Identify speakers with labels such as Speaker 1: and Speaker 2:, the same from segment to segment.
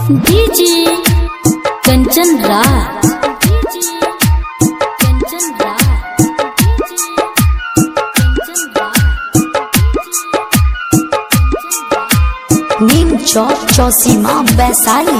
Speaker 1: DJ Kanchan Raj Neem Chowk Chausima Vaishali.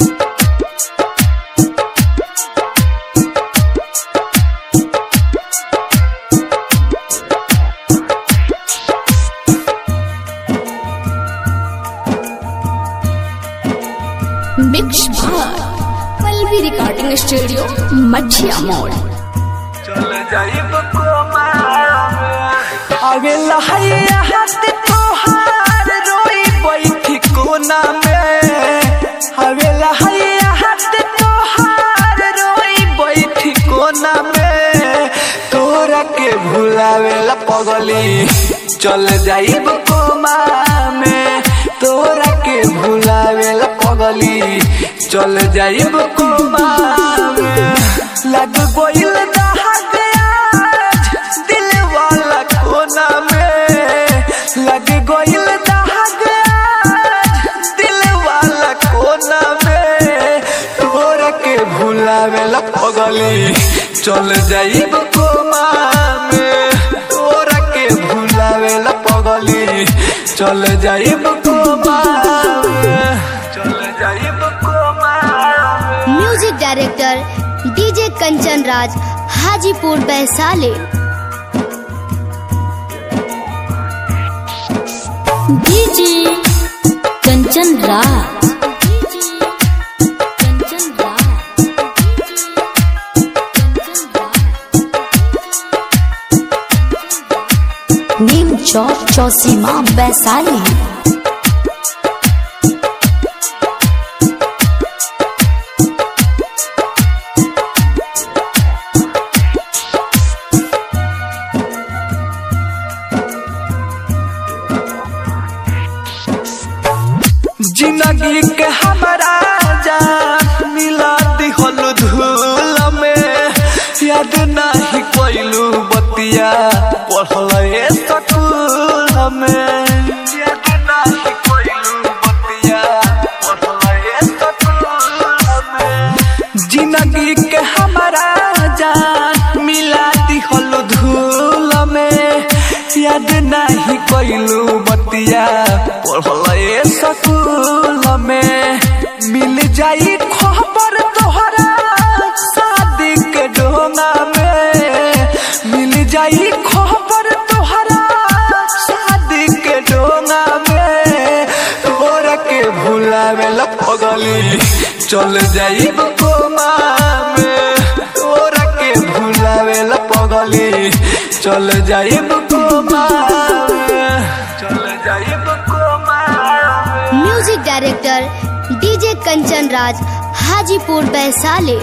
Speaker 1: Mix भार Pallavi recording studio मठिया मोड़।
Speaker 2: चल जाइब आगे लहैया हाथ तोहार रोई बैठी कोना में। आगे लहैया हाथ तोहार रोई बैठी कोना में। तोरा के भुलावेला पगली चल जाइब कोमा में। तोरा के भुलावेला पगली चल जाइब कोमा में। लग गोइल दहाग आज दिल वाला कोना में। लग गोइल दहाग आज दिल वाला कोना में। तोरा के भुलावेला पगली चल जाइब कोमा में। तोरा के भुलावेला पगली चल जाइब कोमा में। चल जाइब कोमा में।
Speaker 3: Music director DJ Kanchan Raj Hajipur Vaishali.
Speaker 1: DJ Kanchan Raj Neem Chowk Chausima Vaishali.
Speaker 2: जिंदगी के हमारा जान मिला दिहल धूल में। याद नहीं कोइलू बतिया पढ़ल स्कूल में। याद नहीं कोइलू बतिया पढ़ल स्कूल में। जिंदगी के हमारा जान मिला दिहल धूल में। याद नहीं कोइलू बतिया पढ़ल स्कूल में। मिल जाई खबर तोहरा शादी के डोंगा में। मिल जाई खबर तोहरा शादी के डोंगा में। तोरा के भुलावेला पगली चल जाइब कोमा में। तोरा के भुलावेला पगली चल जाइब कोमा में। चल जाइब कोमा में।
Speaker 3: Music director DJ Kanchan Raj Hajipur Vaishali.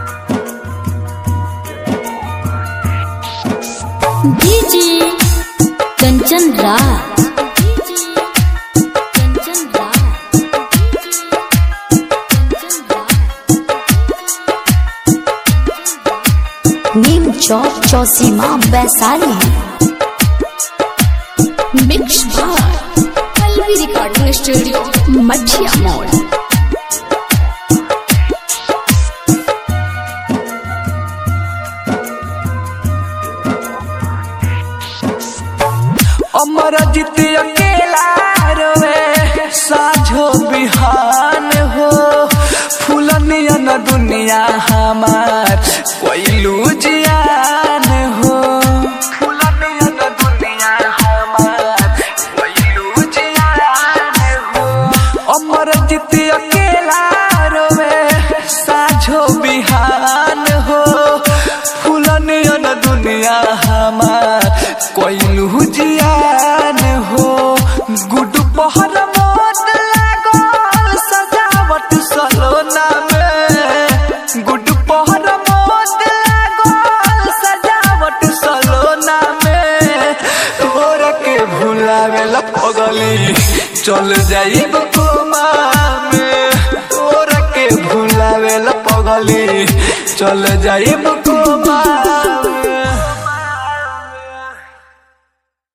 Speaker 1: DJ Kanchan Raj Neem Chowk Chausima Vaishali. Mix भार पल्लवी रिकॉर्डिंग स्टूडियो मठिया मोड़।
Speaker 2: अमरजीत अकेला रोवे साझो बिहान हो। फूलनियन दुनिया हमार कोइलू जियान हो। फूलनियन दुनिया हमार कोइलू जियान हो। अमरजीत अकेला रोवे साझो बिहान हो। फूलनियन दुनिया हमार कोइलू जियान हो। गुड पहर मोद लागल सजावट सलोना में। गुड पहर मोद लागल सजावट सलोना में। तोरा के भुलावेला पगली चल जाइब कोमा में। तोरा के भुलावेला पगली चल जाइब कोमा।